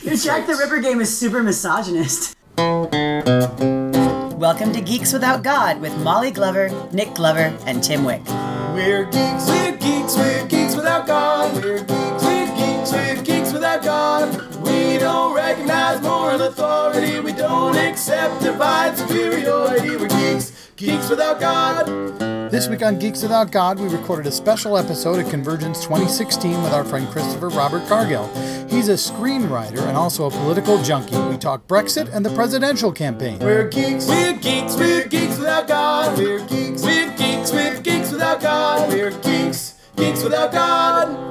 Your Jack the Ripper game is super misogynist. Welcome to Geeks Without God with Molly Glover, Nick Glover, and Tim Wick. We're geeks, we're geeks, we're geeks without God. We're geeks, we're geeks, we're geeks without God. We don't recognize moral authority. We don't accept divine superiority. We're geeks, geeks without God. This week on Geeks Without God, we recorded a special episode of Convergence 2016 with our friend Christopher Robert Cargill. He's a screenwriter and also a political junkie. We talk Brexit and the presidential campaign. We're geeks, we're geeks, we're geeks without God. We're geeks, we're geeks, we're geeks without God. We're geeks, geeks without God.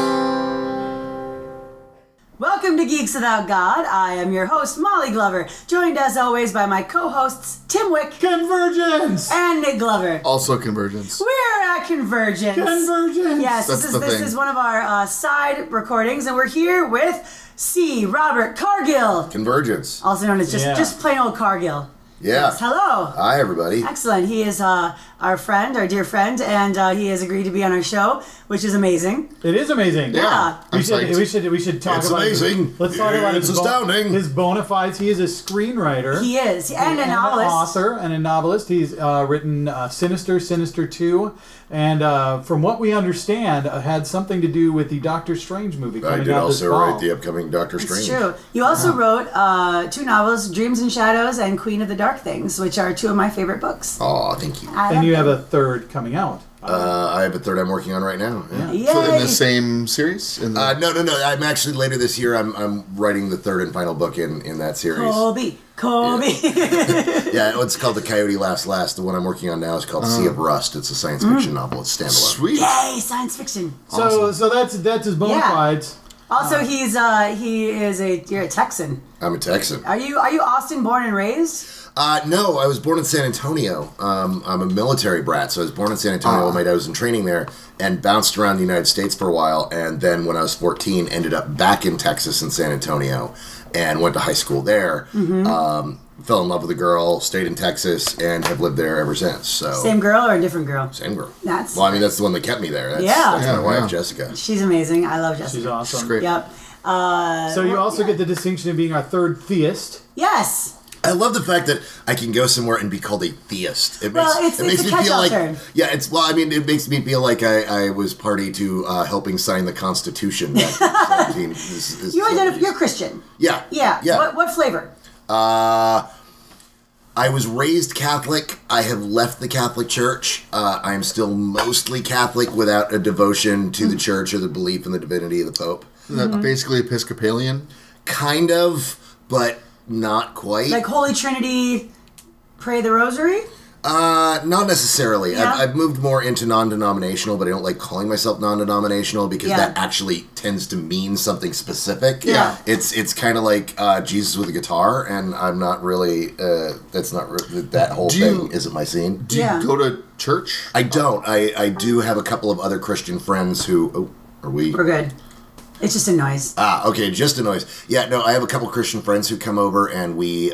Welcome to Geeks Without God. I am your host, Molly Glover, joined as always by my co-hosts, Tim Wick. Convergence! And Nick Glover. Also Convergence. We're at Convergence. Convergence! Yes, That's this is one of our side recordings, and we're here with C. Robert Cargill. Convergence. Also known as just plain old Cargill. Yeah. Yes, hello. Hi, everybody. Excellent. He is our friend, our dear friend, and he has agreed to be on our show, which is amazing. It is amazing. Yeah. We should talk It's about amazing. Let's talk about It's astounding. his bona fides. He is a screenwriter. He is, and a novelist. An author and a novelist. He's written Sinister 2, and from what we understand, had something to do with the Doctor Strange movie coming I did out this also fall. write the upcoming Doctor Strange. It's true. You also wrote 2 novels, Dreams and Shadows and Queen of the Dark Things, which are 2 of my favorite books. Aw, thank you. And you have a third coming out. I have a third I'm working on right now. Yeah. Yay. So in the same series? No. I'm actually later this year. I'm writing the third and final book in that series. Kobe. Yeah, it's called The Coyote Laughs Last. The one I'm working on now is called Sea of Rust. It's a science fiction novel. It's standalone. Sweet. Yay, science fiction. So that's his bona fides. Also, you're a Texan. I'm a Texan. Are you Austin born and raised? No, I was born in San Antonio. I'm a military brat, so I was born in San Antonio while my dad was in training there, and bounced around the United States for a while, and then when I was 14, ended up back in Texas in San Antonio, and went to high school there. Fell in love with a girl, stayed in Texas, and have lived there ever since. So Same girl or a different girl? Same girl. That's Well, I mean, that's the one that kept me there. That's my wife, Jessica. She's amazing. I love Jessica. She's awesome. It's great. Yep. So you also get the distinction of being our third theist. Yes. I love the fact that I can go somewhere and be called a theist. It Well, it's a catch-all term. It makes me feel like I was party to helping sign the Constitution back in 17. You're Christian. Yeah. Yeah. What flavor? I was raised Catholic. I have left the Catholic Church. I am still mostly Catholic without a devotion to the Church or the belief in the divinity of the Pope. Is that basically Episcopalian? Kind of, but not quite. Like Holy Trinity, pray the Rosary? Not necessarily. Yeah. I've moved more into non-denominational, but I don't like calling myself non-denominational because Yeah. that actually tends to mean something specific. Yeah. It's kind of like Jesus with a guitar, and I'm not really. That's not that whole thing isn't my scene. Do you go to church? I don't. I do have a couple of other Christian friends who. Oh, are we? We're good. It's just a noise. Okay, just a noise. Yeah, no, I have a couple Christian friends who come over and we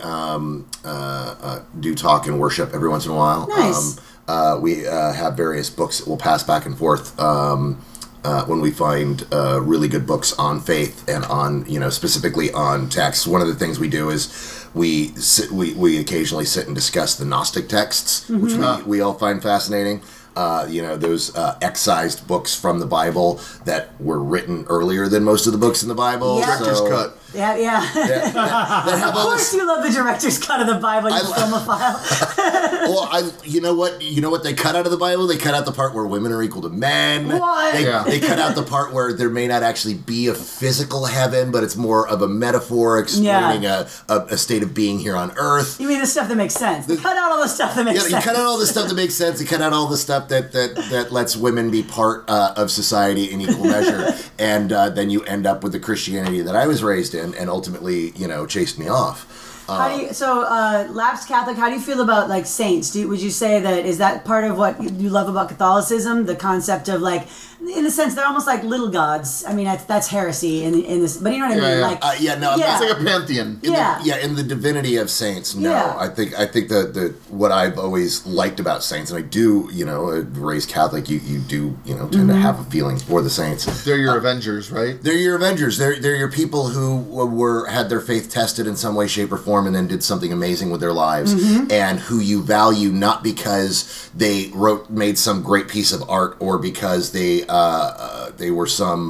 do talk and worship every once in a while. Nice. We have various books that we'll pass back and forth when we find really good books on faith and on, specifically on texts. One of the things we do is we occasionally sit and discuss the Gnostic texts, which we all find fascinating. Those excised books from the Bible that were written earlier than most of the books in the Bible. Yeah. Director's cut. Yeah. That have Of all course this. you love the director's cut of the Bible, you filmophile. Well, you know what they cut out of the Bible? They cut out the part where women are equal to men. What? They cut out the part where there may not actually be a physical heaven, but it's more of a metaphor explaining a state of being here on Earth. You mean the stuff that makes sense. They cut out all the stuff that makes sense. You cut out all the stuff that makes sense. You cut out all the stuff that lets women be part of society in equal measure, and then you end up with the Christianity that I was raised in, and ultimately, chased me off. Lapsed Catholic, how do you feel about like saints? Would you say that is that part of what you love about Catholicism? The concept of like in a sense, they're almost like little gods. I mean, that's heresy in this, but you know what I mean? Yeah. Like, No, Yeah. It's like a pantheon. In the divinity of saints, no. Yeah. I think that what I've always liked about saints, and I do, raised Catholic, you do, tend to have a feeling for the saints. They're your Avengers, right? They're your Avengers. They're your people who had their faith tested in some way, shape, or form, and then did something amazing with their lives, and who you value not because they made some great piece of art or because they were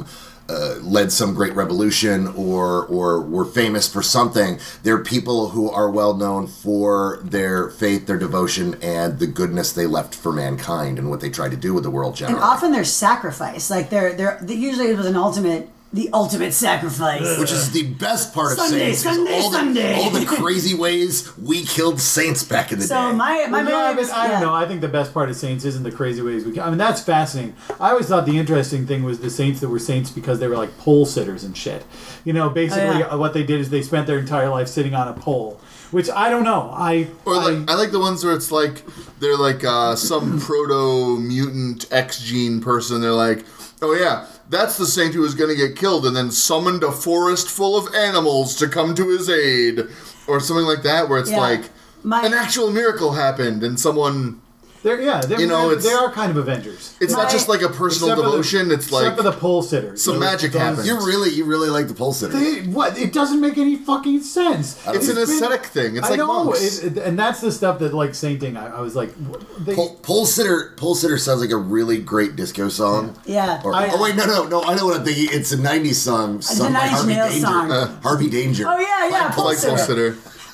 led some great revolution or were famous for something. They're people who are well known for their faith, their devotion, and the goodness they left for mankind and what they tried to do with the world and generally. often their sacrifice, like usually it was the ultimate sacrifice. Which is the best part of Sunday, saints. is Sunday. all the crazy ways we killed saints back in the So day. my I name is, don't know. I think the best part of saints isn't the crazy ways we. I mean, that's fascinating. I always thought the interesting thing was the saints that were saints because they were like pole sitters and shit. Basically, what they did is they spent their entire life sitting on a pole. Which I don't know. I like the ones where it's like they're like some proto mutant X gene person. They're like, oh yeah, that's the saint who was going to get killed and then summoned a forest full of animals to come to his aid, or something like that, where it's like an actual miracle happened and someone. they are kind of Avengers. It's not just like a personal devotion. It's like except for the pole sitters. some magic happens. You really like the pole sitters. What? It doesn't make any fucking sense. It's an aesthetic thing. It's I like know, monks. and that's the stuff that like sainting. I was like, Pole sitter sounds like a really great disco song. Yeah. No, I know what I'm thinking. It's a '90s song sung by Nine Inch Harvey Nails Danger. song. Harvey Danger. Oh yeah, I like pole sitter.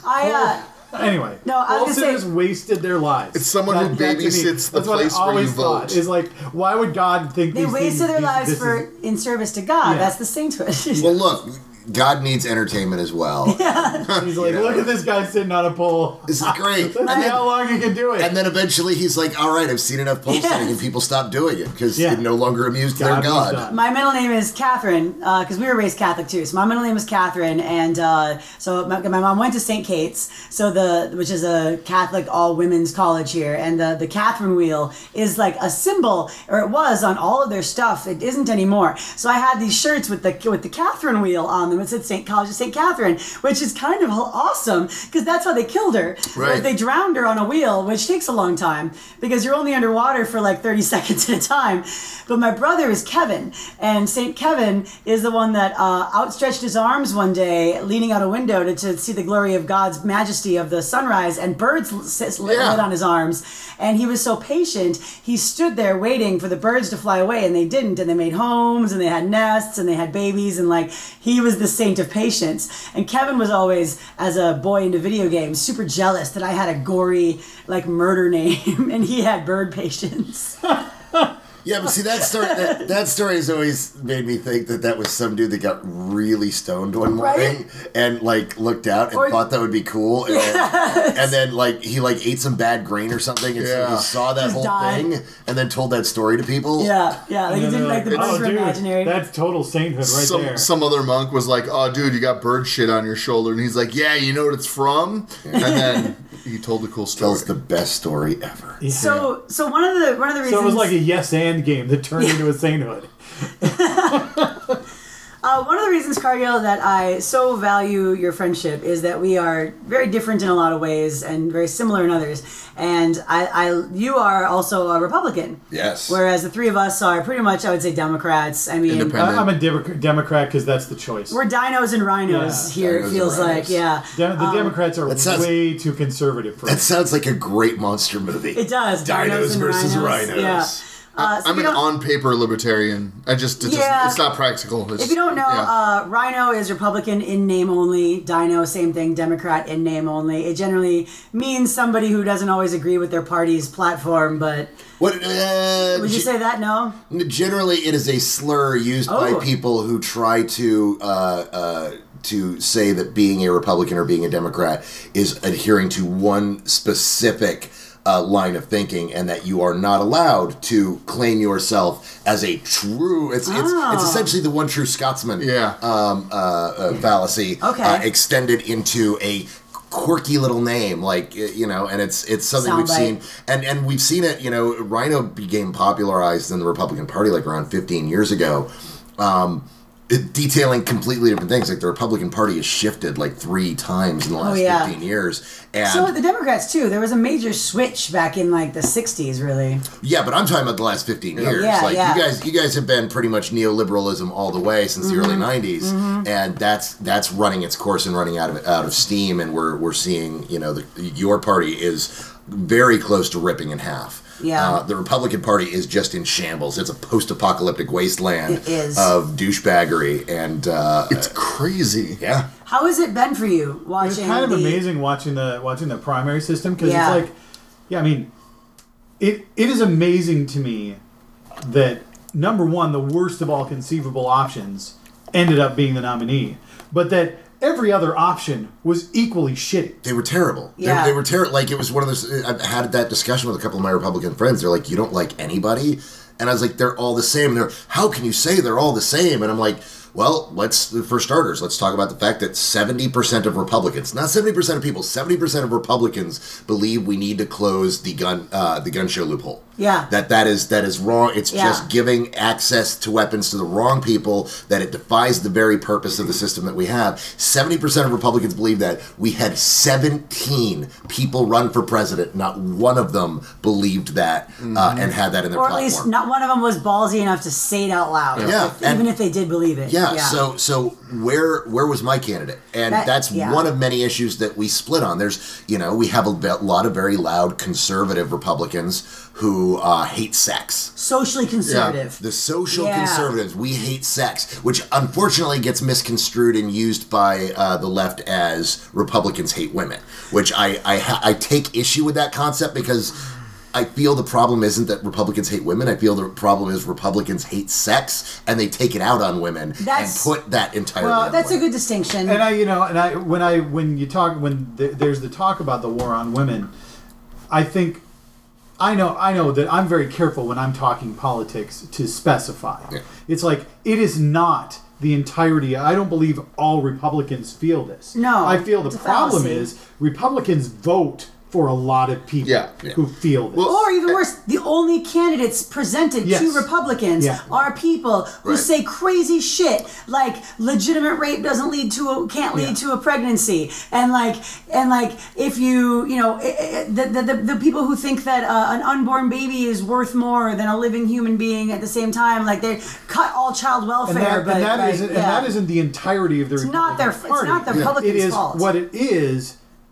Anyway, No, I was pole gonna say- sitters wasted their lives. It's someone who to me, babysits the that's what I place where you always vote. thought, is like, why would God think they these wasted things, their lives this is- in service to God. Yeah. That's the sainthood. Well, look, God needs entertainment as well. He's like, look at this guy sitting on a pole. This is great. Let's see how long he can do it. And then eventually he's like, all right, I've seen enough pole sitting, and people stop doing it because it no longer amused their God was God. done. My middle name is Catherine, because we were raised Catholic too. So my middle name is Catherine, and so my mom went to St. Kate's, which is a Catholic all women's college here, and the Catherine wheel is like a symbol, or it was on all of their stuff. It isn't anymore. So I had these shirts with the Catherine wheel on them. It said College of St. Catherine, which is kind of awesome because that's how they killed her. Right. Like, they drowned her on a wheel, which takes a long time because you're only underwater for like 30 seconds at a time. But my brother is Kevin, and St. Kevin is the one that outstretched his arms one day, leaning out a window to see the glory of God's majesty of the sunrise, and birds lit on his arms. And he was so patient, he stood there waiting for the birds to fly away, and they didn't. And they made homes, and they had nests, and they had babies, and like, he was the saint of patience. And Kevin was always, as a boy into video games, super jealous that I had a gory, like, murder name, and he had bird patience. Yeah, but see, that story has always made me think that was some dude that got really stoned one morning and like looked out and thought that would be cool, and then like he like ate some bad grain or something, and so he saw that whole thing and then told that story to people. Yeah, like he didn't like the birds were imaginary. That's total sainthood right there. Some other monk was like, "Oh, dude, you got bird shit on your shoulder," and he's like, "Yeah, you know what it's from?" And then he told the cool story. Tells the best story ever. Yeah. So one of the reasons. So it was like a yes and game that turned into a sainthood. One of the reasons, Cargill, that I so value your friendship is that we are very different in a lot of ways and very similar in others. And you are also a Republican. Yes. Whereas the three of us are pretty much, I would say, Democrats. I mean, Independent. I'm a Democrat because that's the choice. we're dinos and rhinos here, Dinos it feels and like. rhinos. Yeah. The Democrats are sounds- way too conservative for That us. sounds like a great monster movie. It does. Dinos and versus rhinos. Yeah. So I'm we an don't- on-paper libertarian. It's not practical. If you don't know, Rhino is Republican in name only. Dino, same thing, Democrat in name only. It generally means somebody who doesn't always agree with their party's platform, but What? would you say that? No? Generally, it is a slur used by people who try to say that being a Republican or being a Democrat is adhering to one specific line of thinking, and that you are not allowed to claim yourself as a true. It's essentially the one true Scotsman fallacy Okay. extended into a quirky little name, like, you know, and it's something we've Soundbite. seen, and we've seen it. You know, Rhino became popularized in the Republican Party like around 15 years ago. Detailing completely different things. Like the Republican Party has shifted like 3 times in the last 15 years. And So the Democrats too. There was a major switch back in like the 60s, really. yeah, but I'm talking about the last 15 years. Yeah, like yeah. you guys have been pretty much neoliberalism all the way since the early 90s, and that's running its course and running out of steam, and we're seeing, you know, your party is very close to ripping in half. Yeah. The Republican Party is just in shambles. It's a post-apocalyptic wasteland It is. of douchebaggery, and It's crazy. yeah. How has it been for you It's watching? kind of the- amazing watching the primary system because Yeah. it's like, yeah, I mean, it is amazing to me that number one, the worst of all conceivable options ended up being the nominee, but that every other option was equally shitty. They were terrible. Yeah. They were terrible. Like, it was one of those. I've had that discussion with a couple of my Republican friends. They're like, "You don't like anybody?" And I was like, "They're all the same." And they're, "How can you say they're all the same?" And I'm like, "Well, for starters, let's talk about the fact that 70% of Republicans, not 70% of people, 70% of Republicans believe we need to close the gun show loophole. Yeah. That is wrong. It's Yeah. just giving access to weapons to the wrong people, that it defies the very purpose of the system that we have. 70% of Republicans believe that. We had 17 people run for president. Not one of them believed that and had that in their or at platform. least not one of them was ballsy enough to say it out loud. Yeah. Even if they did believe it. Yeah, so where was my candidate? And that's yeah. one of many issues that we split on. There's, you know, we have a lot of very loud conservative Republicans who hate sex. Socially conservative. The social Yeah. conservatives, we hate sex, which unfortunately gets misconstrued and used by the left as Republicans hate women, which I take issue with that concept, because I feel the problem isn't that Republicans hate women. I feel the problem is Republicans hate sex, and they take it out on women and put that entirely on That's a women. good distinction. And when there's the talk about the war on women, I know that I'm very careful when I'm talking politics to specify. Yeah. It's like, it is not the entirety. I don't believe all Republicans feel this. No, I feel the it's a problem fallacy. is Republicans vote for a lot of people who feel this. Or even worse, the only candidates presented Yes. to Republicans Yeah. are people who Right. say crazy shit like legitimate rape can't lead to a pregnancy, and if you the people who think that an unborn baby is worth more than a living human being at the same time, like they cut all child welfare, and that isn't the entirety of the It's not their- Republican it's not the Party. Republicans' It is fault. what it is.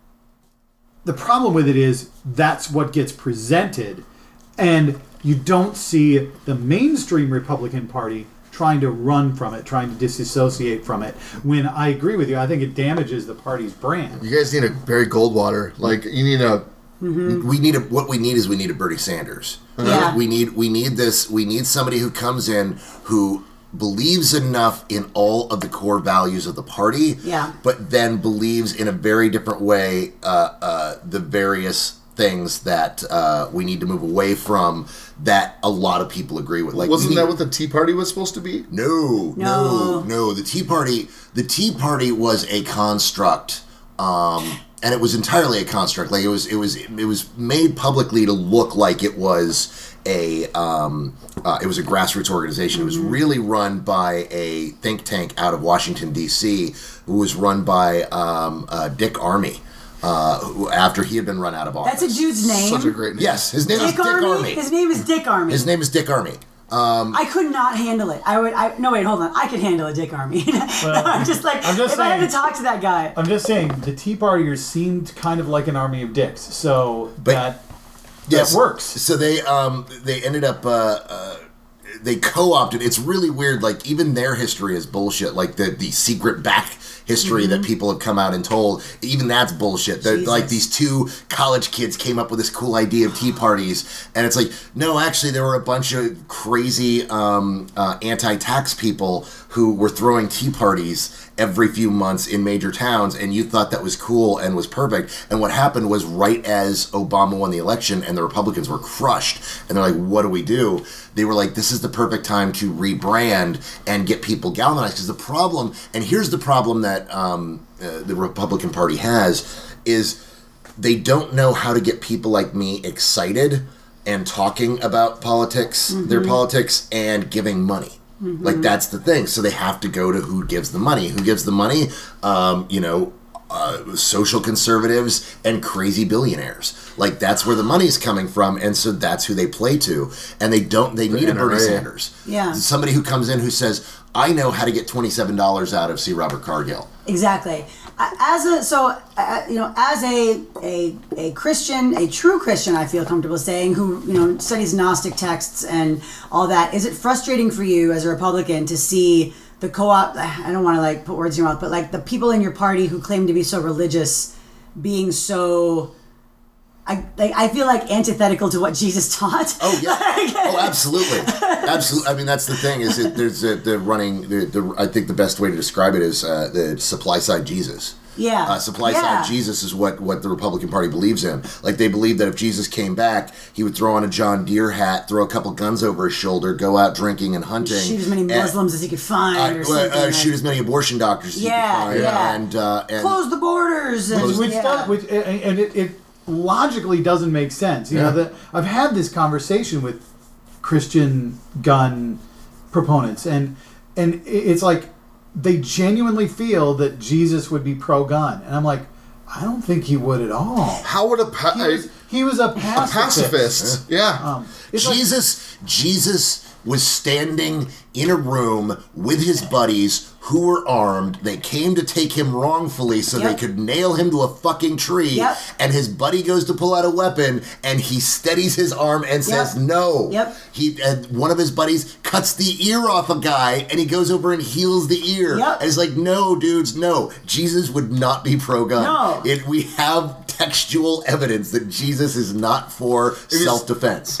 The problem with it is that's what gets presented, and you don't see the mainstream Republican Party trying to run from it, trying to disassociate from it. When I agree with you, I think it damages the party's brand. You guys need a Barry Goldwater. Like, you need a... We need a Bernie Sanders. Yeah. We need somebody who comes in who believes enough in all of the core values of the party, but then believes in a very different way the various things that we need to move away from, that a lot of people agree with. Like, Wasn't that what the Tea Party was supposed to be? No. The Tea Party was a construct, and it was entirely a construct. Like, it was made publicly to look like it was a grassroots organization. It was really run by a think tank out of Washington, D.C., who was run by Dick Armey, who, after he had been run out of office. That's a dude's name. Such a great name. Yes, his name is Dick Dick Armey. Armey. His name is Dick Armey. His name is Dick Armey. I could not handle it. No, wait, hold on. I could handle a Dick Armey. I'm just like, I'm just if I had saying- to talk to that guy. I'm just saying, the Tea Partiers seemed kind of like an army of dicks, so that works. So they ended up they co-opted. It's really weird. Like, even their history is bullshit. Like the secret back history that people have come out and told, even that's bullshit. Like, these two college kids came up with this cool idea of tea parties, and it's like, no, actually there were a bunch of crazy anti-tax people who were throwing tea parties every few months in major towns, and you thought that was cool and was perfect. And what happened was, right as Obama won the election and the Republicans were crushed, and they're like, what do we do? They were like, this is the perfect time to rebrand and get people galvanized. Because the problem, and here's the problem that that the Republican Party has is they don't know how to get people like me excited and talking about politics, their politics, and giving money. Like, that's the thing. So they have to go to who gives the money. Who gives the money? Social conservatives and crazy billionaires. Like, that's where the money's coming from, and so that's who they play to. And they need a Bernie Sanders. Yeah. Somebody who comes in who says, I know how to get $27 out of C. Robert Cargill. Exactly. As a Christian, a true Christian, I feel comfortable saying, who studies Gnostic texts and all that, is it frustrating for you as a Republican to see the co-op? I don't want to put words in your mouth, but the people in your party who claim to be so religious being so, I feel antithetical to what Jesus taught. Oh yeah. Oh, absolutely. Absolutely. I mean, that's the thing is that there's I think the best way to describe it is the supply side Jesus. Yeah. Supply side Jesus is what the Republican Party believes in. Like, they believe that if Jesus came back, he would throw on a John Deere hat, throw a couple guns over his shoulder, go out drinking and hunting. Shoot as many Muslims as he could find. Or something shoot as many abortion doctors as he could find. Yeah. And close the borders. And it logically doesn't make sense. You know, I've had this conversation with Christian gun proponents, and it's like they genuinely feel that Jesus would be pro-gun, and I'm like, I don't think he would at all. How would he was a pacifist? Yeah. Jesus was standing in a room with his buddies who were armed. They came to take him wrongfully so they could nail him to a fucking tree. Yep. And his buddy goes to pull out a weapon, and he steadies his arm and says no. Yep. One of his buddies cuts the ear off a guy, and he goes over and heals the ear. Yep. And he's like, no, dudes, no. Jesus would not be pro-gun. No. We have textual evidence that Jesus is not for self-defense.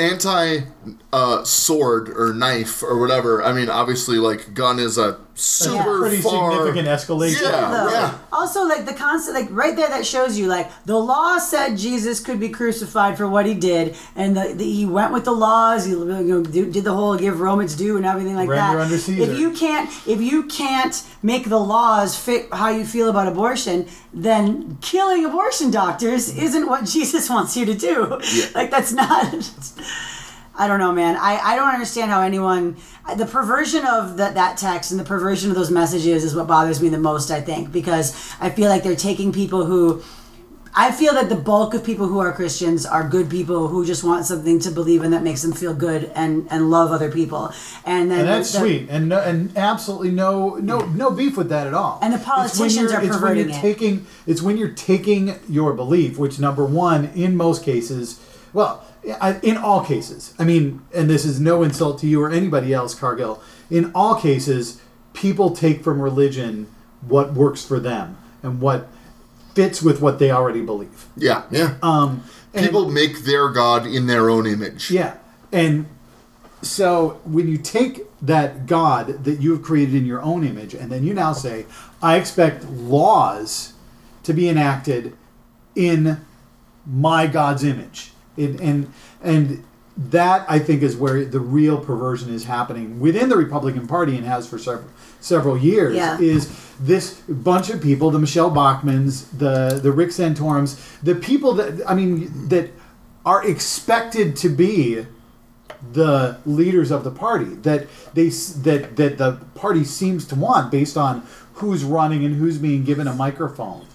Sword or knife or whatever. I mean, obviously, gun is a super pretty significant escalation. Yeah. Also, the concept, right there, that shows you, the law said Jesus could be crucified for what he did, and he went with the laws. He did the whole give Romans due and everything like Render that. under Caesar. If you can't make the laws fit how you feel about abortion, then killing abortion doctors isn't what Jesus wants you to do. Yeah. That's not. I don't know, man. I don't understand how anyone... The perversion of that text and the perversion of those messages is what bothers me the most, I think, because I feel like they're taking people who... I feel that the bulk of people who are Christians are good people who just want something to believe in that makes them feel good and love other people. And that's sweet. And absolutely no beef with that at all. And the politicians are perverting it. It's when you're taking your belief, which, number one, in most cases... Well... in all cases, I mean, and this is no insult to you or anybody else, Cargill, in all cases, people take from religion what works for them and what fits with what they already believe. Yeah. People make their God in their own image. Yeah. And so when you take that God that you have created in your own image, and then you now say, I expect laws to be enacted in my God's image. And that, I think, is where the real perversion is happening within the Republican Party, and has for several years. Is this bunch of people, the Michelle Bachmans, the Rick Santorums, the people that are expected to be the leaders of the party, that the party seems to want based on who's running and who's being given a microphone,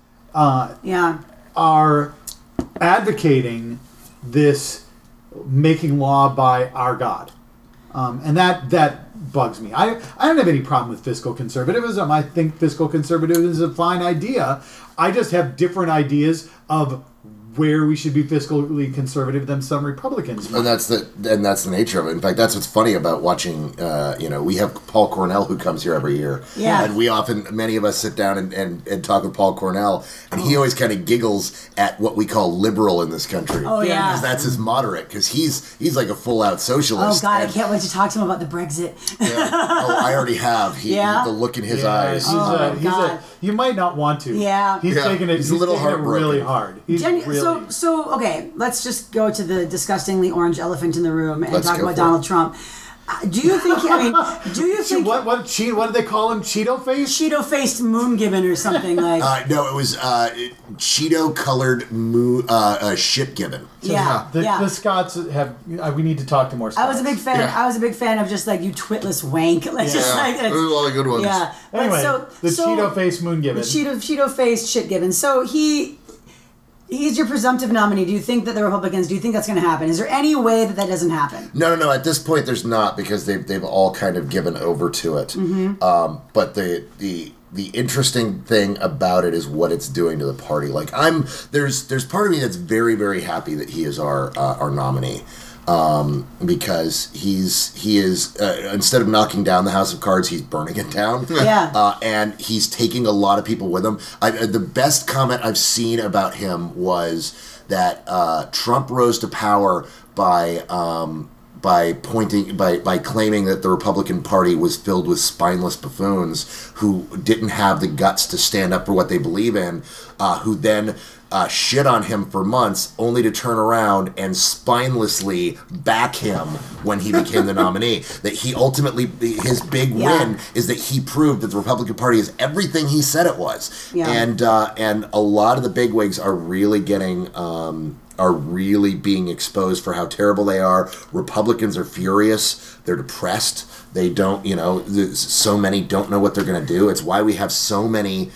are advocating this making law by our God. And that bugs me. I don't have any problem with fiscal conservatism. I think fiscal conservatism is a fine idea. I just have different ideas of where we should be fiscally conservative than some Republicans. And that's the nature of it. In fact, that's what's funny about watching. We have Paul Cornell who comes here every year, and many of us sit down and talk with Paul Cornell, and he always kind of giggles at what we call liberal in this country. Oh yeah, because that's his moderate. Because he's like a full out socialist. Oh God, I can't wait to talk to him about the Brexit. Oh, I already have. The look in his eyes. You might not want to. Yeah, he's taking it. He's a little really hard. So okay, let's just go to the disgustingly orange elephant in the room and Let's talk go about for Donald Trump. Do you think? Do you think What did they call him? Cheeto face? Cheeto-faced moon gibbon or something like? No, it was Cheeto-colored shit gibbon. Yeah, The Scots have. We need to talk to more Scots. I was a big fan. Yeah. I was a big fan of just like you twitless wank. Like just like There's a lot of good ones. yeah. But Anyway, the so Cheeto-faced moon gibbon. Cheeto-faced shit gibbon. So he's your presumptive nominee. Do you think that the Republicans? Do you think that's going to happen? Is there any way that doesn't happen? No. At this point, there's not because they've all kind of given over to it. Mm-hmm. But the interesting thing about it is what it's doing to the party. Like there's part of me that's very, very happy that he is our nominee. Because he is instead of knocking down the House of Cards, he's burning it down. Yeah. And he's taking a lot of people with him. The best comment I've seen about him was that Trump rose to power by claiming that the Republican Party was filled with spineless buffoons who didn't have the guts to stand up for what they believe in, who then shit on him for months, only to turn around and spinelessly back him when he became the nominee. That he ultimately, his big win is that he proved that the Republican Party is everything he said it was. Yeah. And a lot of the bigwigs are really getting. Are really being exposed for how terrible they are. Republicans are furious. They're depressed. They don't, so many don't know what they're going to do. It's why we have so many.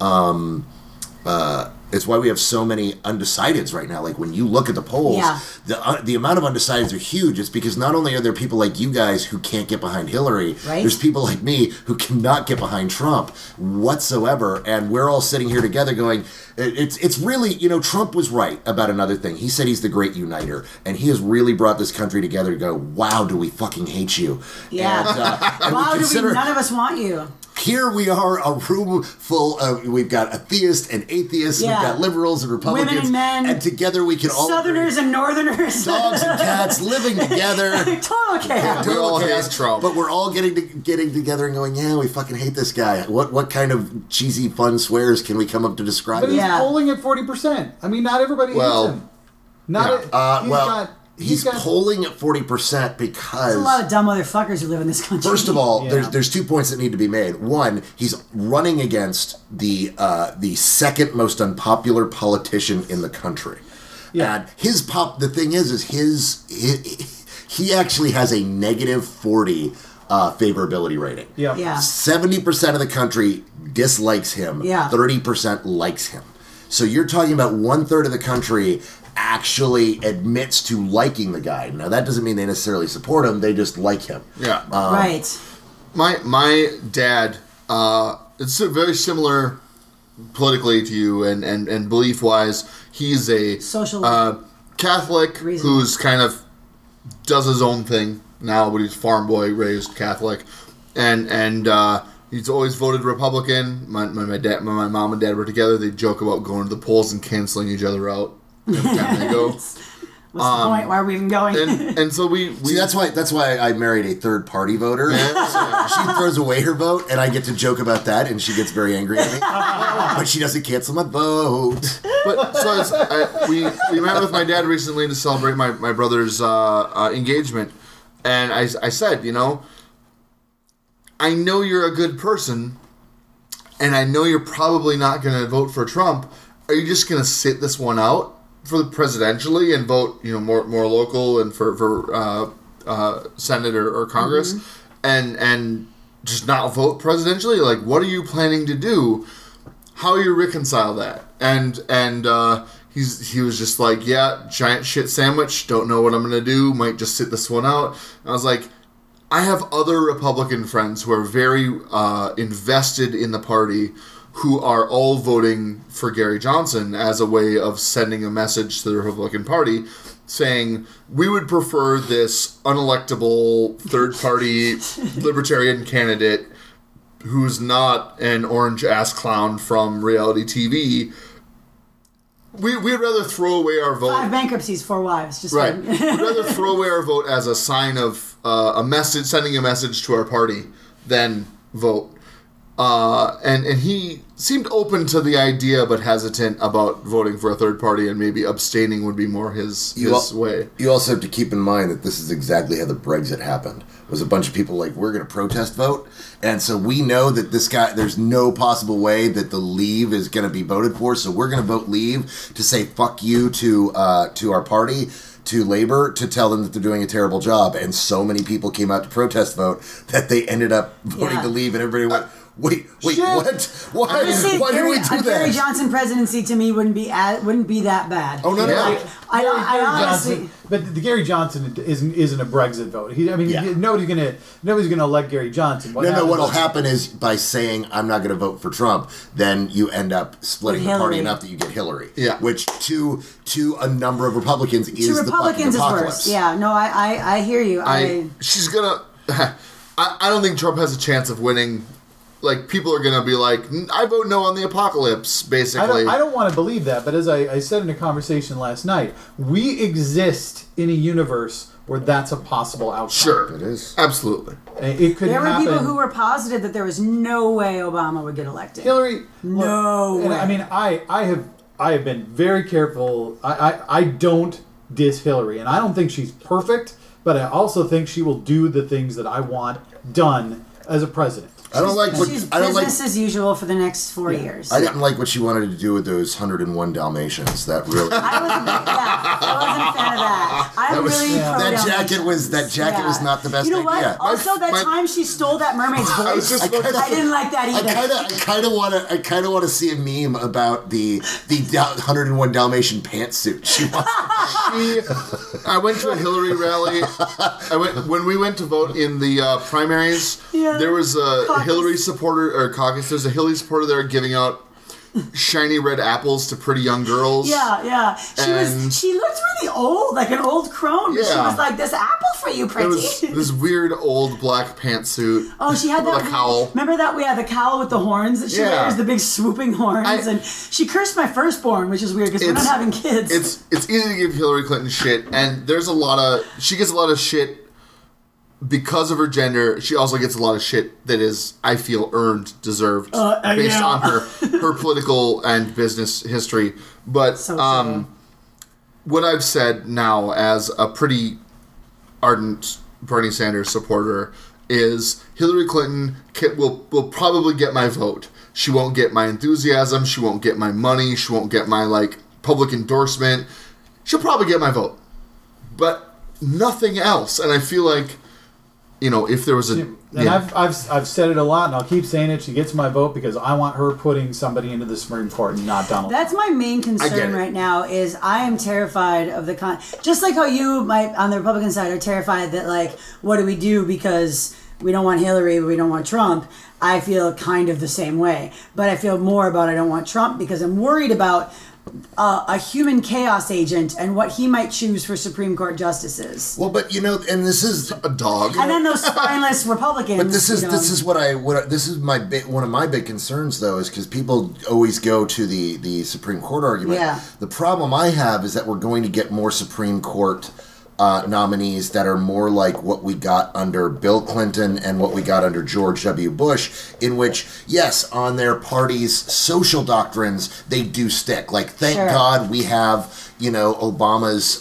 It's why we have so many undecideds right now. Like when you look at the polls, the amount of undecideds are huge. It's because not only are there people like you guys who can't get behind Hillary, right? There's people like me who cannot get behind Trump whatsoever, and we're all sitting here together going, it's really, Trump was right about another thing. He said he's the great uniter, and he has really brought this country together to go, wow, do we fucking hate you? Yeah. And Wow, consider, none of us want you. Here we are, a room full of, we've got atheists and atheists, we've got liberals and Republicans. Women and men. And together we can all Southerners agree. and Northerners. Dogs and cats living together. Total chaos. We all hate Trump. But we're all getting together and going, yeah, we fucking hate this guy. What kind of cheesy, fun swears can we come up to describe But him? he's polling at 40%. I mean, not everybody hates him. He's polling at 40% because There's a lot of dumb motherfuckers who live in this country. First of all, there's 2 points that need to be made. One, he's running against the second most unpopular politician in the country. Yeah. And the thing is he actually has a negative 40 favorability rating. Yeah. 70% of the country dislikes him. 30% likes him. So you're talking about 1/3 of the country actually admits to liking the guy. Now that doesn't mean they necessarily support him; they just like him. Yeah, right. My dad, it's very similar politically to you and belief wise. He's a social Catholic who's kind of does his own thing now, but he's farm boy raised Catholic, and he's always voted Republican. My mom and dad were together. They joke about going to the polls and canceling each other out every time they go. What's the point? Why are we even going? And so we See, that's why I married a third party voter. She throws away her vote, and I get to joke about that, and she gets very angry at me. But she doesn't cancel my vote. But so we met with my dad recently to celebrate my brother's engagement, and I said, I know you're a good person, and I know you're probably not going to vote for Trump. Are you just going to sit this one out for the presidentially and vote, more local and for Senate or Congress, and just not vote presidentially? Like, what are you planning to do? How you reconcile that? And he was just like, yeah, giant shit sandwich. Don't know what I'm gonna do. Might just sit this one out. And I was like, I have other Republican friends who are very invested in the party, who are all voting for Gary Johnson as a way of sending a message to the Republican Party saying, we would prefer this unelectable third-party libertarian candidate who's not an orange-ass clown from reality TV. We'd rather throw away our vote. 5 bankruptcies, 4 wives. Just right. We'd rather throw away our vote as a sign of a message, sending a message to our party, than vote. And he seemed open to the idea, but hesitant about voting for a third party, and maybe abstaining would be more his way. You also have to keep in mind that this is exactly how the Brexit happened. It was a bunch of people like, we're going to protest vote. And so we know that this guy, there's no possible way that the Leave is going to be voted for. So we're going to vote Leave to say fuck you to our party, to Labour, to tell them that they're doing a terrible job. And so many people came out to protest vote that they ended up voting to Leave, and everybody went, Wait, Shit. what? Why did we do that? Gary Johnson presidency to me wouldn't be that bad. Oh, no. I honestly. Johnson, but the Gary Johnson isn't a Brexit vote. Nobody's gonna elect Gary Johnson. What'll happen is by saying I'm not going to vote for Trump, then you end up splitting the party enough that you get Hillary. Yeah. Which to a number of Republicans is the fucking apocalypse. Worse. Yeah. No, I hear you. She's gonna. I don't think Trump has a chance of winning. Like, people are going to be like, I vote no on the apocalypse, basically. I don't want to believe that, but as I said in a conversation last night, we exist in a universe where that's a possible outcome. Sure. It is. Absolutely. It could There were happen. people who were positive that there was no way Obama would get elected. Hillary, no way. I mean, I have been very careful. I don't diss Hillary, and I don't think she's perfect, but I also think she will do the things that I want done as a president. She's business as usual for the next 4 years. I didn't like what she wanted to do with those 101 Dalmatians. That really. I wasn't a fan of that. I'm really pro that jacket was not the best idea. You know idea. what? Also, time she stole that mermaid's voice, I didn't like that either. I kind of want to see a meme about the 101 Dalmatian pantsuit. I went to a Hillary rally. When we went to vote in the primaries. Yeah. There was a Hillary supporter or caucus. There's a Hillary supporter there giving out shiny red apples to pretty young girls. Yeah. She looked really old, like an old crone. Yeah. She was like, "This apple for you, pretty." It was this weird old black pantsuit. Oh, she had that cowl. Remember that? The cowl with the horns that she wears, the big swooping horns, and she cursed my firstborn, which is weird because we're not having kids. It's easy to give Hillary Clinton shit, and there's she gets a lot of shit. Because of her gender, she also gets a lot of shit that is, I feel, earned, deserved, based on her political and business history. But what I've said now as a pretty ardent Bernie Sanders supporter is Hillary Clinton will probably get my vote. She won't get my enthusiasm. She won't get my money. She won't get my public endorsement. She'll probably get my vote, but nothing else. And I feel like. If there was I've said it a lot, and I'll keep saying it. She gets my vote because I want her putting somebody into the Supreme Court, and not Donald. That's my main concern right now. Is I am terrified of just like how you on the Republican side are terrified that what do we do because we don't want Hillary, but we don't want Trump. I feel kind of the same way, but I feel more about I don't want Trump because I'm worried about. A human chaos agent and what he might choose for Supreme Court justices. Well, but and this is a dog, and then those spineless Republicans. But this is one of my big concerns though is because people always go to the Supreme Court argument. Yeah. The problem I have is that we're going to get more Supreme Court nominees that are more like what we got under Bill Clinton and what we got under George W. Bush, in which, yes, on their party's social doctrines, they do stick. Thank God we have, Obama's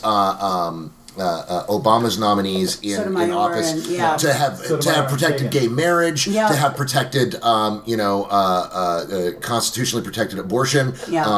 nominees in office to have protected gay marriage, to have protected, constitutionally protected abortion.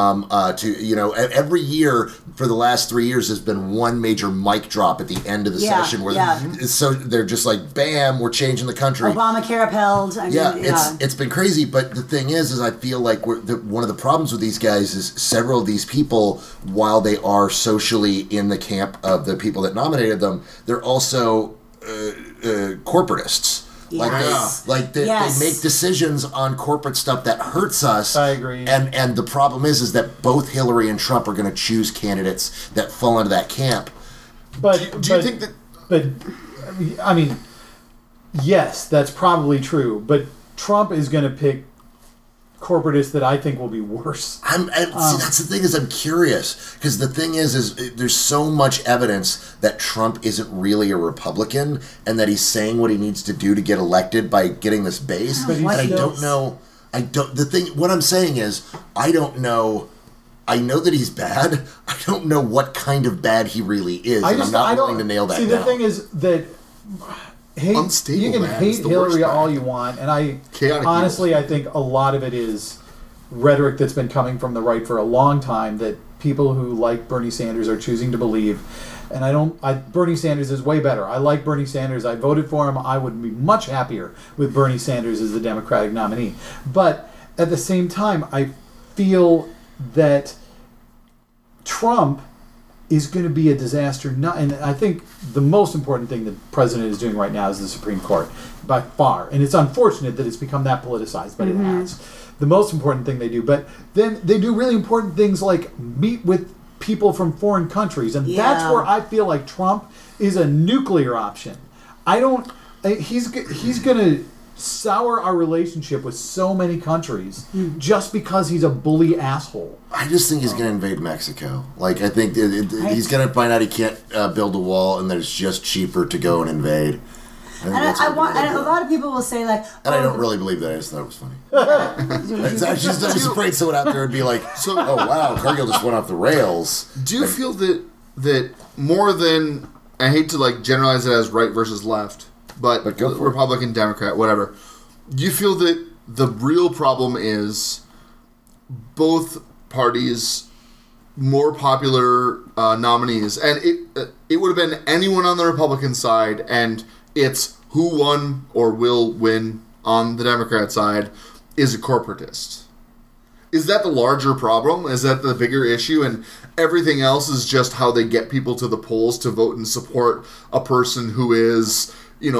Every year for the last 3 years has been one major mic drop at the end of the session where so they're just like, bam, we're changing the country. Obamacare upheld. It's been crazy. But the thing is I feel like one of the problems with these guys is several of these people, while they are socially in the camp of the people that nominated them, they're also corporatists. Yes. They make decisions on corporate stuff that hurts us. I agree. And the problem is that both Hillary and Trump are going to choose candidates that fall into that camp. But do you think that? But I mean, yes, that's probably true. But Trump is going to pick corporatists that I think will be worse. See, that's the thing is I'm curious because the thing is there's so much evidence that Trump isn't really a Republican and that he's saying what he needs to do to get elected by getting this base. But and I don't know. I don't. What I'm saying is, I don't know. I know that he's bad. I don't know what kind of bad he really is. I'm not willing to nail that down. See, the thing is that Unstable, you can man. hate It's the Hillary worst all bad. you want, and Chaotic honestly, evil. I think a lot of it is rhetoric that's been coming from the right for a long time that people who like Bernie Sanders are choosing to believe. And Bernie Sanders is way better. I like Bernie Sanders. I voted for him. I would be much happier with Bernie Sanders as the Democratic nominee. But at the same time, I feel that Trump is going to be a disaster. And I think the most important thing the president is doing right now is the Supreme Court, by far. And it's unfortunate that it's become that politicized, but it has. The most important thing they do. But then they do really important things like meet with people from foreign countries. And that's where I feel like Trump is a nuclear option. He's going to sour our relationship with so many countries just because he's a bully asshole. I just think he's going to invade Mexico. Like, I think he's going to find out he can't build a wall and that it's just cheaper to go and invade. And a lot of people will say, like... And I don't really believe that. I just thought it was funny. I was afraid someone out there would be like, oh, wow, Cargill just went off the rails. Do you feel that more than... I hate to, like, generalize it as right versus left, but go for it. Republican, Democrat, whatever. Do you feel that the real problem is both parties' more popular nominees, and it would have been anyone on the Republican side, and it's who won or will win on the Democrat side is a corporatist. Is that the larger problem? Is that the bigger issue? And everything else is just how they get people to the polls to vote and support a person who is,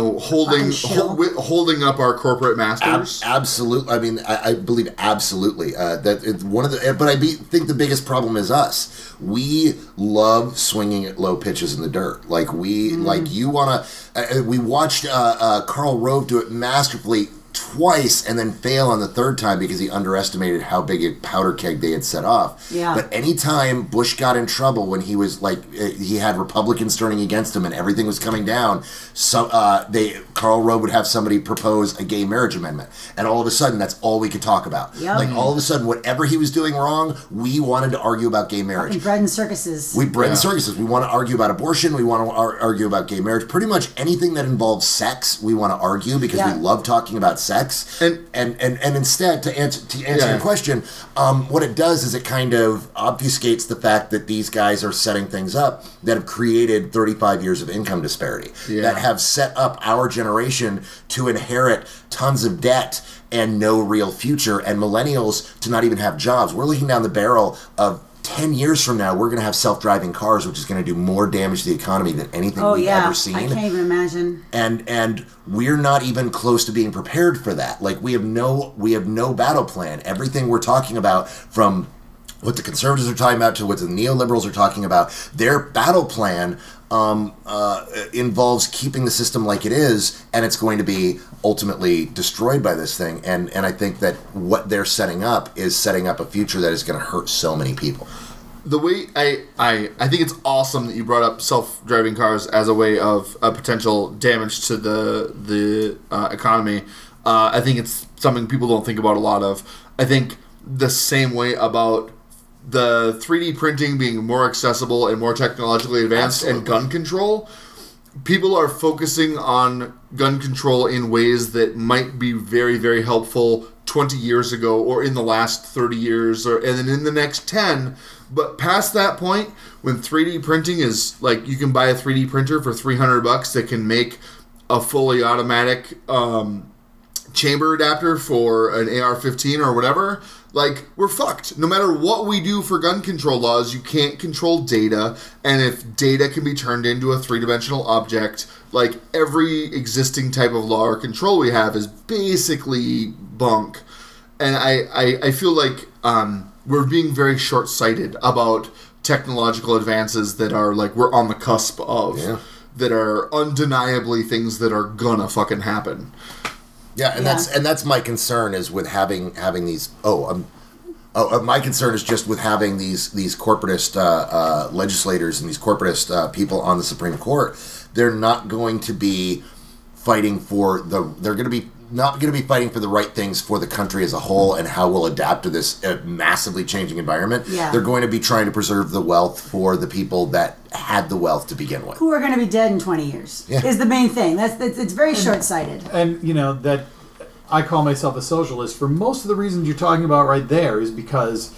holding up our corporate masters? Absolutely. I mean, I believe absolutely that it's one of the. But think the biggest problem is us. We love swinging at low pitches in the dirt. Like you want to. We watched Karl Rove do it masterfully twice and then fail on the third time because he underestimated how big a powder keg they had set off. Yeah. But anytime Bush got in trouble when he was he had Republicans turning against him and everything was coming down, Karl Rove would have somebody propose a gay marriage amendment, and all of a sudden that's all we could talk about. Yep. Like all of a sudden, whatever he was doing wrong, we wanted to argue about gay marriage. And bread and circuses. We bred in circuses. We want to argue about abortion. We want to argue about gay marriage. Pretty much anything that involves sex, we want to argue because we love talking about sex. And instead, to answer your question, what it does is it kind of obfuscates the fact that these guys are setting things up that have created 35 years of income disparity, that have set up our generation to inherit tons of debt and no real future, and millennials to not even have jobs. We're looking down the barrel of 10 years from now, we're going to have self-driving cars, which is going to do more damage to the economy than anything we've ever seen. I can't even imagine. And we're not even close to being prepared for that. Like we have no battle plan. Everything we're talking about, from what the conservatives are talking about to what the neoliberals are talking about, their battle plan involves keeping the system like it is, and it's going to be ultimately destroyed by this thing. And I think that what they're setting up is setting up a future that is going to hurt so many people. The way I think it's awesome that you brought up self-driving cars as a way of potential damage to the economy. I think it's something people don't think about a lot of. I think the same way about the 3D printing being more accessible and more technologically advanced, and gun control. People are focusing on gun control in ways that might be very, very helpful 20 years ago or in the last 30 years and then in the next 10. But past that point, when 3D printing is like, you can buy a 3D printer for $300 that can make a fully automatic chamber adapter for an AR-15 or whatever, like, we're fucked. No matter what we do for gun control laws, you can't control data, and if data can be turned into a three-dimensional object, like, every existing type of law or control we have is basically bunk. And I feel like we're being very short-sighted about technological advances that are, like, we're on the cusp of, that are undeniably things that are gonna fucking happen. Yeah, and that's my concern is with having these. My concern is just with having these corporatist legislators and these corporatist people on the Supreme Court. They're not going to be fighting for they're going to be not going to be fighting for the right things for the country as a whole and how we'll adapt to this massively changing environment. Yeah. They're going to be trying to preserve the wealth for the people that had the wealth to begin with. Who are going to be dead in 20 years is the main thing. It's very short-sighted. And, that I call myself a socialist for most of the reasons you're talking about right there is because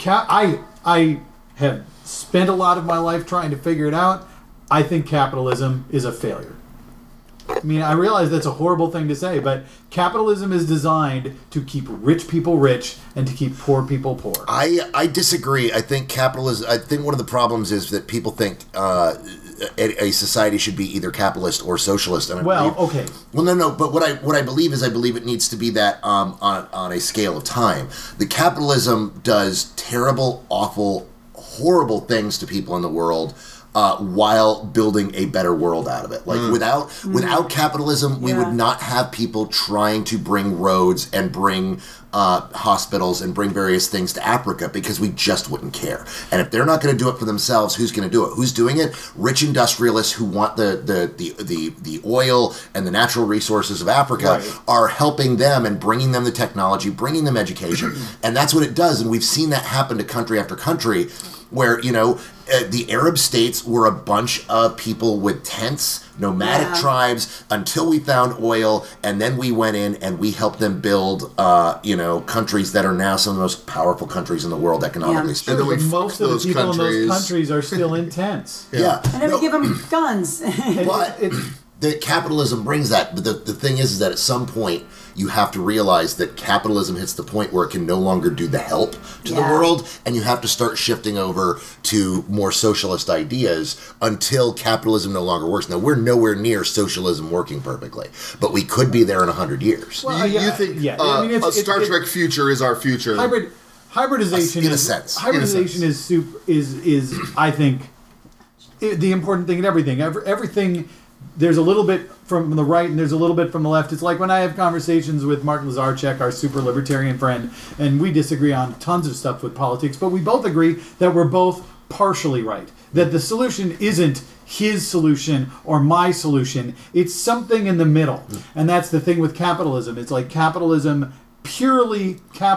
I have spent a lot of my life trying to figure it out. I think capitalism is a failure. I mean, I realize that's a horrible thing to say, but capitalism is designed to keep rich people rich and to keep poor people poor. I disagree. I think capitalism. I think one of the problems is that people think a society should be either capitalist or socialist. And okay. Well, no. But what I believe is I believe it needs to be that on a scale of time. The capitalism does terrible, awful, horrible things to people in the world. While building a better world out of it. Like without capitalism, we would not have people trying to bring roads and bring hospitals and bring various things to Africa because we just wouldn't care. And if they're not going to do it for themselves, who's going to do it? Who's doing it? Rich industrialists who want the oil and the natural resources of Africa are helping them and bringing them the technology, bringing them education. And that's what it does. And we've seen that happen to country after country where, the Arab states were a bunch of people with tents, nomadic tribes, until we found oil, and then we went in and we helped them build, countries that are now some of the most powerful countries in the world economically speaking. And then we most of the people in those countries are still in tents. Yeah. And then we give them guns. But the capitalism brings that. But the thing is that at some point, you have to realize that capitalism hits the point where it can no longer do the help to the world, and you have to start shifting over to more socialist ideas until capitalism no longer works. Now, we're nowhere near socialism working perfectly, but we could be there in 100 years. Well, you think a Star Trek future is our future? Hybridization, in a sense. Hybridization is I think, the important thing in everything. Everything. There's a little bit from the right and there's a little bit from the left. It's like when I have conversations with Mark Lazarchuk, our super libertarian friend, and we disagree on tons of stuff with politics, but we both agree that we're both partially right. That the solution isn't his solution or my solution. It's something in the middle. And that's the thing with capitalism. It's like pure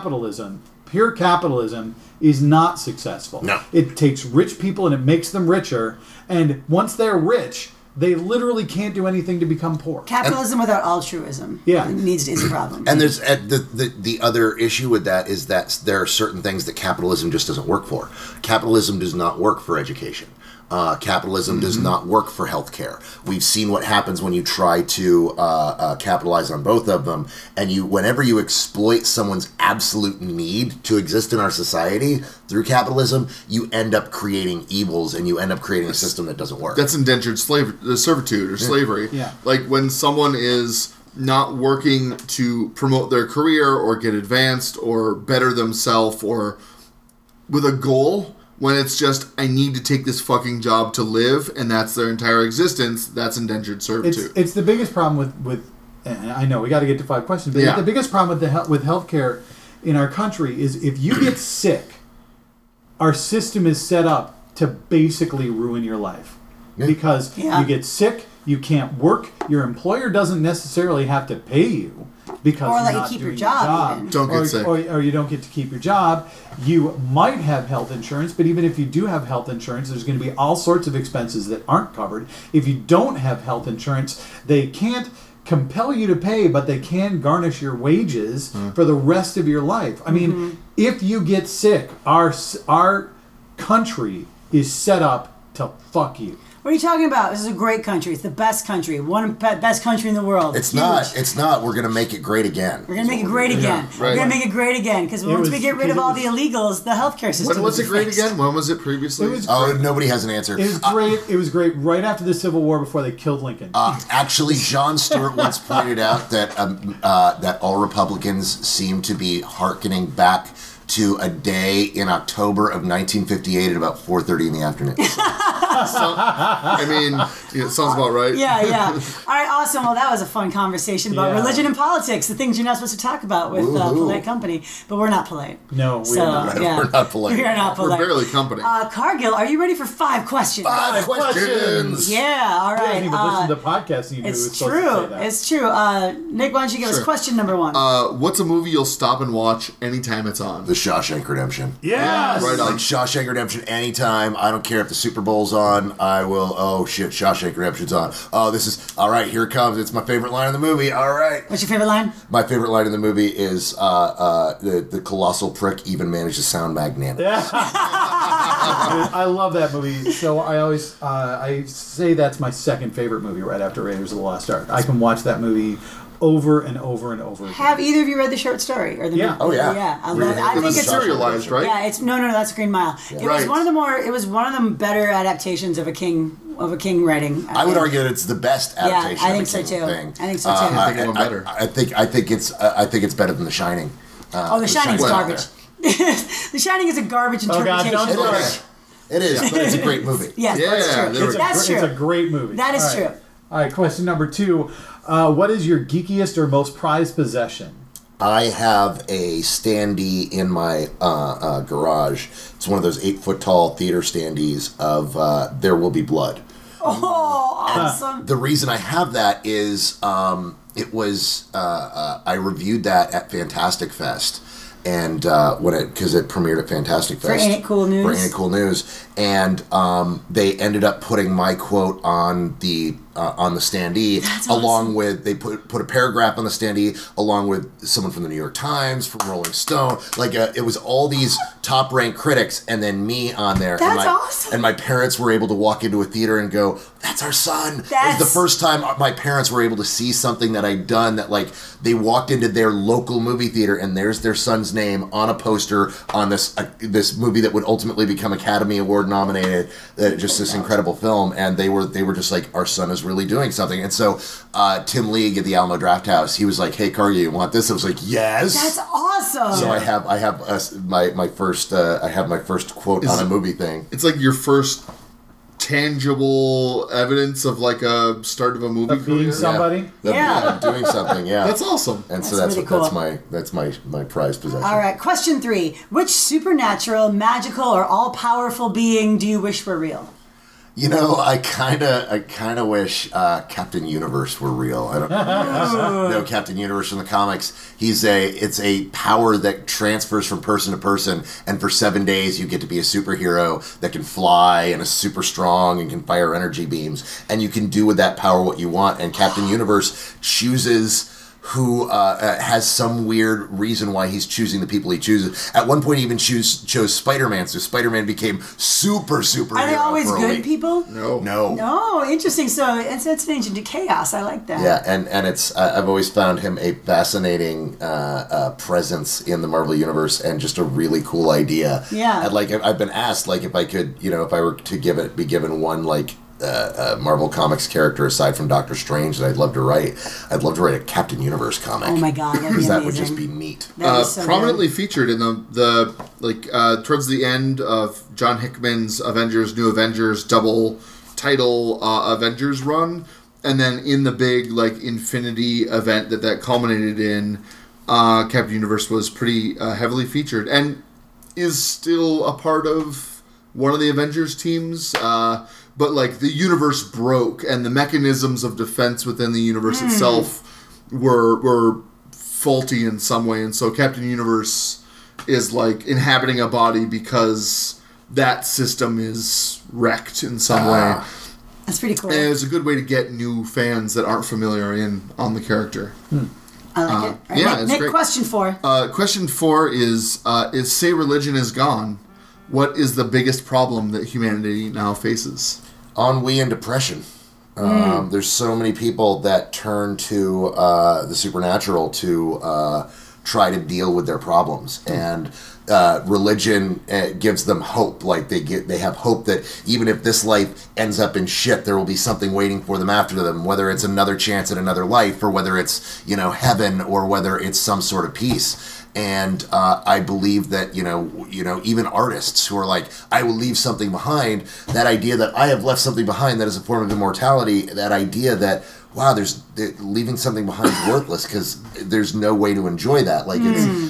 capitalism is not successful. No. It takes rich people and it makes them richer. And once they're rich, they literally can't do anything to become poor. Capitalism without altruism is a problem. And there's the other issue with that is that there are certain things that capitalism just doesn't work for. Capitalism does not work for education. Capitalism does not work for healthcare. We've seen what happens when you try to capitalize on both of them, and whenever you exploit someone's absolute need to exist in our society through capitalism, you end up creating evils, and you end up creating a system that doesn't work. That's indentured servitude or slavery. Yeah. Like when someone is not working to promote their career or get advanced or better themselves or with a goal. When it's just, I need to take this fucking job to live, and that's their entire existence, that's indentured servitude. It's the biggest problem with and I know we got to get to 5 questions, but the biggest problem with healthcare in our country is if you get sick, our system is set up to basically ruin your life. Because you get sick, you can't work, your employer doesn't necessarily have to pay you because or you're let not you keep doing your job. Don't get sick. Or you don't get to keep your job. You might have health insurance, but even if you do have health insurance, there's going to be all sorts of expenses that aren't covered. If you don't have health insurance, they can't compel you to pay, but they can garnish your wages for the rest of your life. I mean, if you get sick, our country is set up to fuck you. What are you talking about? This is a great country. It's the best country. Best country in the world. It's not. It's not. We're going to make it great again. We're going to make it great again. Right. We're going to make it great again. Because once we get rid of all the illegals, the healthcare system When was it great fixed. again? When was it previously? Nobody has an answer. It was great. It was great right after the Civil War before they killed Lincoln. Actually, Jon Stewart once pointed out that all Republicans seem to be hearkening back to a day in October of 1958 at about 4:30 in the afternoon. I mean, it sounds about right. Yeah. All right, awesome. Well, that was a fun conversation about Yeah. religion and politics, the things you're not supposed to talk about with polite company. But we're not polite. No, we're So, not. yeah. We're not polite. We are not We're polite. barely company. Cargill, are you ready for 5 questions? 5 questions. Yeah, all I right. haven't even listened to the podcast and you knew it was It's supposed to say true. that. It's true. Nick, why don't you give us Sure. question number 1? What's a movie you'll stop and watch anytime it's on? The Shawshank Redemption. Yes! Right on. Like Shawshank Redemption anytime. I don't care if the Super Bowl's on. I will. Oh shit, Shawshank Redemption's on. Oh, this is all right. Here it comes. It's my favorite line in the movie. All right. What's your favorite line? My favorite line in the movie is the colossal prick even managed to sound magnanimous. I love that movie. So I always I say that's my second favorite movie right after Raiders of the Lost Ark. I can watch that movie over and over and over again. Have either of you read the short story or the Yeah. movie? Oh, yeah. Yeah, I We love it. did. I It think was it's serialized, right? Yeah, it's no, that's Green Mile. It was Right. one of the more. It was one of the better adaptations of a King writing. I would think. argue that it's the best adaptation. I of think a so King too. Thing. I think so too. I think one better. I think it's better than The Shining. The Shining is Shining's out garbage. The Shining is a garbage Oh, God, interpretation. don't there. start. It is, but it's a great movie. Yes, Yeah, that's there true. we go. That's true. It's a great movie. That is All right. true. All right, question number 2. What is your geekiest or most prized possession? I have a standee in my garage. It's one of those 8-foot tall theater standees of There Will Be Blood. Oh, awesome. The reason I have that is it was I reviewed that at Fantastic Fest, and because it premiered at Fantastic Fest Ain't It Cool News? for Ain't It Cool News, and they ended up putting my quote on the standee, along with they put a paragraph on the standee along with someone from the New York Times, from Rolling Stone, like it was all these top ranked critics, and then me on there. That's and awesome. And my parents were able to walk into a theater and go, "That's our son." It was That's- the first time my parents were able to see something that I'd done, that like they walked into their local movie theater and there's their son's name on a poster on this movie that would ultimately become Academy Award nominated, just this incredible film, and they were just like, our son is really doing something. And so Tim League at the Alamo Drafthouse, he was like, "Hey Cargill, you want this?" I was like, "Yes." That's awesome. So I have my first quote on a movie thing. It's like your first tangible evidence of like a start of a movie Of being career. somebody? Yeah. Doing something. Yeah, That's awesome. And so That's that's really that's my prized possession. All right, question 3. Which supernatural, magical, or all-powerful being do you wish were real? You know, I kind of wish Captain Universe were real. I don't know Captain Universe from the comics. It's a power that transfers from person to person, and for 7 days you get to be a superhero that can fly and is super strong and can fire energy beams, and you can do with that power what you want. And Captain Universe chooses who has some weird reason why he's choosing the people he chooses. At one point, he even chose Spider-Man, so Spider-Man became superhero. Are they always for a good week. people? No. No, interesting. So it's an engine to chaos. I like that. Yeah, and it's I've always found him a fascinating presence in the Marvel universe, and just a really cool idea. Yeah. And like I've been asked, like if I could, if I were to be given one like Marvel Comics character aside from Doctor Strange that I'd love to write a Captain Universe comic. Oh my God, that'd be because that amazing. would just be neat. That is so Prominently good. featured in the towards the end of John Hickman's Avengers, New Avengers double title Avengers run, and then in the big Infinity event that culminated in, Captain Universe was pretty heavily featured and is still a part of one of the Avengers teams. But the universe broke, and the mechanisms of defense within the universe itself were faulty in some way, and so Captain Universe is inhabiting a body because that system is wrecked in some way. That's pretty cool. And it's a good way to get new fans that aren't familiar on the character. I like it. All right, yeah, it's Nick, great. question 4. Question 4 is say religion is gone, what is the biggest problem that humanity now faces? Ennui and depression. There's so many people that turn to the supernatural to try to deal with their problems, and religion gives them hope. They have hope that even if this life ends up in shit, there will be something waiting for them after them. Whether it's another chance at another life, or whether it's heaven, or whether it's some sort of peace. And I believe that even artists who are like, I will leave something behind. That idea that I have left something behind that is a form of immortality. That idea that wow, leaving something behind is worthless because there's no way to enjoy that. Like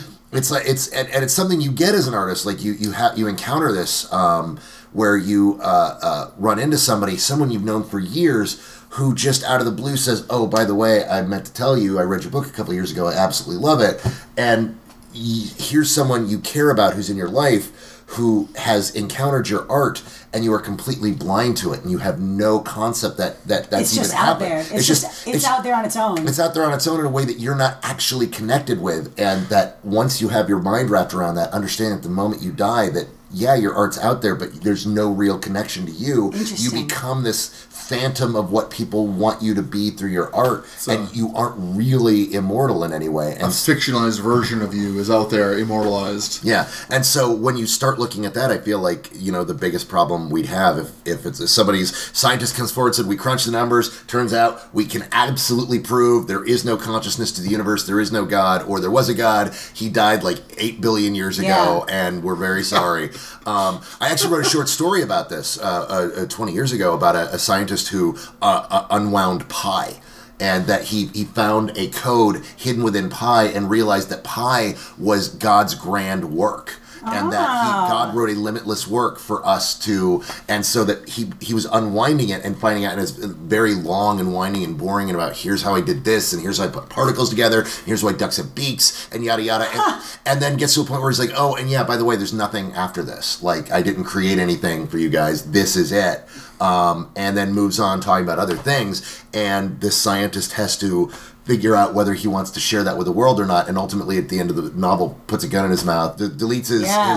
it's something you get as an artist. Like you encounter this where you run into someone you've known for years who just out of the blue says, oh, by the way, I meant to tell you, I read your book a couple of years ago. I absolutely love it. And here's someone you care about who's in your life who has encountered your art and you are completely blind to it and you have no concept that's it's even just out happened. there. It's out there on its own. It's out there on its own in a way that you're not actually connected with, and that once you have your mind wrapped around that, understand at the moment you die that yeah, your art's out there, but there's no real connection to you. You become this phantom of what people want you to be through your art, and you aren't really immortal in any way. And a fictionalized version of you is out there, immortalized. Yeah, and so when you start looking at that, I feel like the biggest problem we'd have if somebody's scientist comes forward and said we crunch the numbers, turns out we can absolutely prove there is no consciousness to the universe, there is no God, or there was a God, he died like 8 billion years ago, and we're very sorry. I actually wrote a short story about this 20 years ago about a scientist who unwound pi, and that he found a code hidden within pi and realized that pi was God's grand work. And that God wrote a limitless work for us to, and so that he was unwinding it and finding out, and it's very long and winding and boring, and about here's how I did this, and here's how I put particles together, and here's why ducks have beaks, and yada yada, and then gets to a point where he's like, oh, and yeah, by the way, there's nothing after this. Like, I didn't create anything for you guys. This is it. And then moves on talking about other things, and this scientist has to figure out whether he wants to share that with the world or not, and ultimately at the end of the novel puts a gun in his mouth, deletes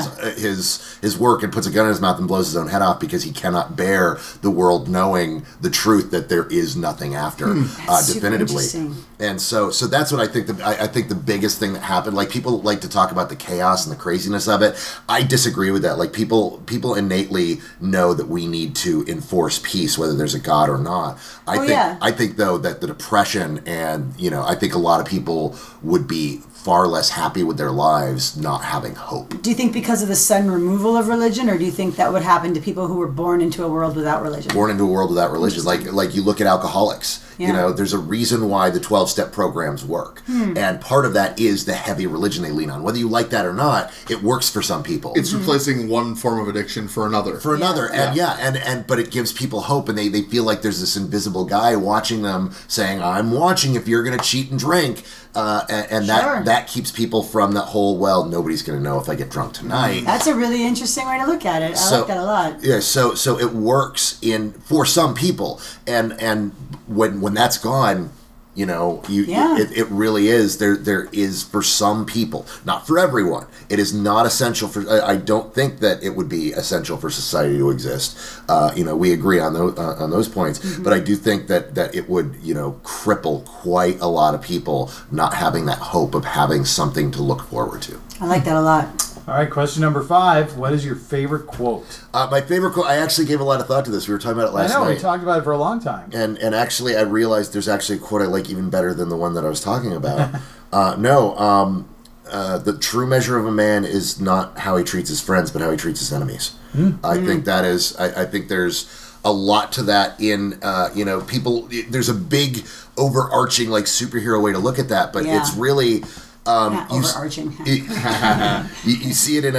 his work and puts a gun in his mouth and blows his own head off because he cannot bear the world knowing the truth that there is nothing after, definitively. And so that's what I think. I think the biggest thing that happened, like people like to talk about the chaos and the craziness of it. I disagree with that. Like people innately know that we need to enforce peace, whether there's a God or not. I think though that the depression and I think a lot of people would be far less happy with their lives not having hope. Do you think because of the sudden removal of religion, or do you think that would happen to people who were born into a world without religion? Born into a world without religion. Like you look at alcoholics. Yeah. There's a reason why the 12-step programs work. And part of that is the heavy religion they lean on. Whether you like that or not, it works for some people. It's replacing one form of addiction for another. But it gives people hope, and they feel like there's this invisible guy watching them saying, I'm watching if you're going to cheat and drink. That keeps people from that whole, well, nobody's going to know if I get drunk tonight. That's a really interesting way to look at it. I like that a lot. Yeah, so it works for some people, and when that's gone, it really is. There is for some people, not for everyone. It is not essential for. I don't think that it would be essential for society to exist. We agree on those points, but I do think that it would cripple quite a lot of people not having that hope of having something to look forward to. I like that a lot. All right, question number 5. What is your favorite quote? My favorite quote, I actually gave a lot of thought to this. We were talking about it last night. I know, we talked about it for a long time. And actually, I realized there's actually a quote I like even better than the one that I was talking about. The true measure of a man is not how he treats his friends, but how he treats his enemies. I think that is, I think there's a lot to that in, people, there's a big overarching like superhero way to look at that, but it's really... overarching. You see it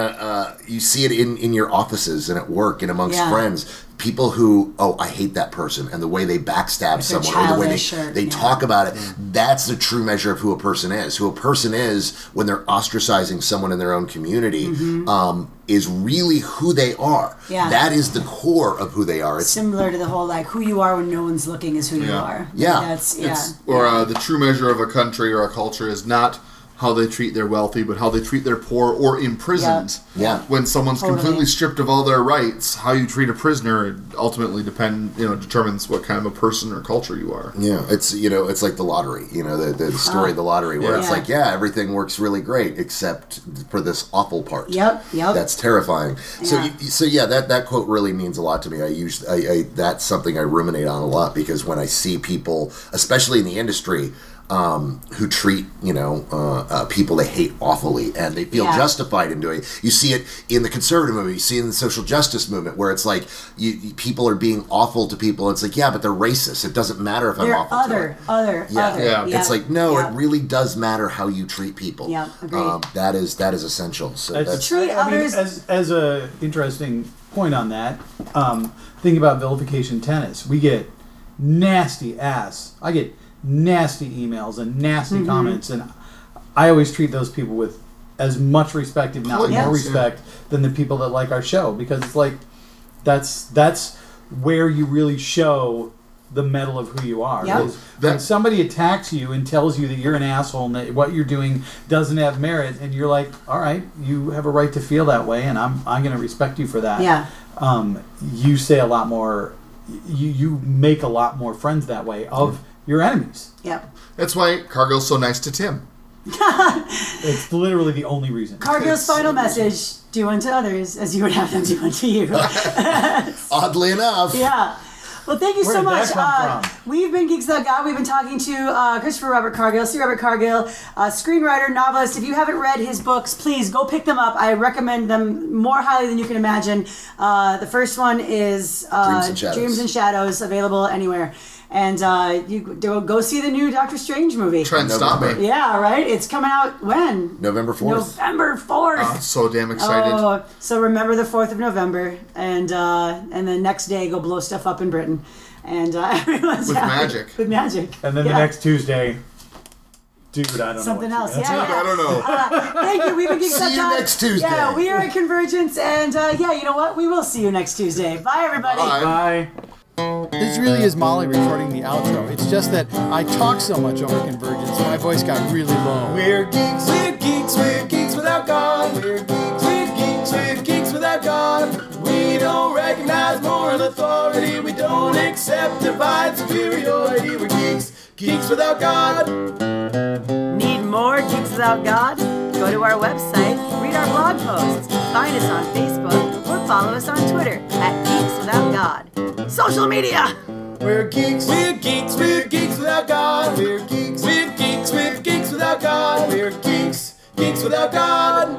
in your offices and at work and amongst friends. People who, I hate that person, and the way they backstab someone, or the way they talk about it, that's the true measure of who a person is. Who a person is when they're ostracizing someone in their own community is really who they are. Yeah. That is the core of who they are. It's similar to the whole, like, who you are when no one's looking is who you are. Yeah. The true measure of a country or a culture is not how they treat their wealthy, but how they treat their poor or imprisoned. Yeah. When someone's completely stripped of all their rights, how you treat a prisoner ultimately determines what kind of a person or culture you are. Yeah, it's it's like the lottery. The story of the lottery, where it's like, everything works really great except for this awful part. Yep. That's terrifying. Yeah. That quote really means a lot to me. That's something I ruminate on a lot, because when I see people, especially in the industry, who treat people they hate awfully, and they feel justified in doing it. You see it in the conservative movement. You see it in the social justice movement, where it's like people are being awful to people. It's like, yeah, but they're racist. It doesn't matter if I'm awful to them. Other. It's like, no, it really does matter how you treat people. Yeah, agreed. That is essential. So treat others. As a interesting point on that, thinking about vilification tennis, we get nasty ass. I get nasty emails and nasty comments, and I always treat those people with as much respect, if not more respect, than the people that like our show, because it's like that's where you really show the metal of who you are. Yep. When somebody attacks you and tells you that you're an asshole and that what you're doing doesn't have merit, and you're like, all right, you have a right to feel that way, and I'm going to respect you for that. Yeah. You say a lot more. You make a lot more friends that way of your enemies. Yep. That's why Cargill's so nice to Tim. It's literally the only reason. Cargill's final message: do unto others as you would have them do unto you. oddly enough. Yeah. Well, thank you Where so did much. that come from? We've been Geeks Without God. We've been talking to Christopher Robert Cargill, C. Robert Cargill, screenwriter, novelist. If you haven't read his books, please go pick them up. I recommend them more highly than you can imagine. The first one is Dreams and Shadows, available anywhere. And you go see the new Doctor Strange movie. Try and stop me. Yeah, right? It's coming out when? November 4th. November 4th. Oh, so damn excited. Oh, so remember the 4th of November, and the next day go blow stuff up in Britain, and everyone's With happy. magic. With magic. And then the next Tuesday, dude, I don't know. Something else. That's Yeah, I don't know. Thank you. We've been Geeks See Up you Time. next Tuesday. Yeah, we are at Convergence, and you know what? We will see you next Tuesday. Bye, everybody. Bye. Bye. This really is Molly recording the outro. It's just that I talk so much over Convergence, my voice got really low. We're geeks without God. We're geeks without God. We don't recognize moral authority. We don't accept divine superiority. We're geeks without God. Need more Geeks Without God? Go to our website, read our blog posts, find us on Facebook, or follow us on Twitter at Geeks Without God. Social media! We're geeks without God. We're geeks without God. We're geeks without God.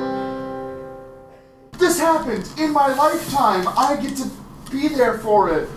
This happened in my lifetime. I get to be there for it.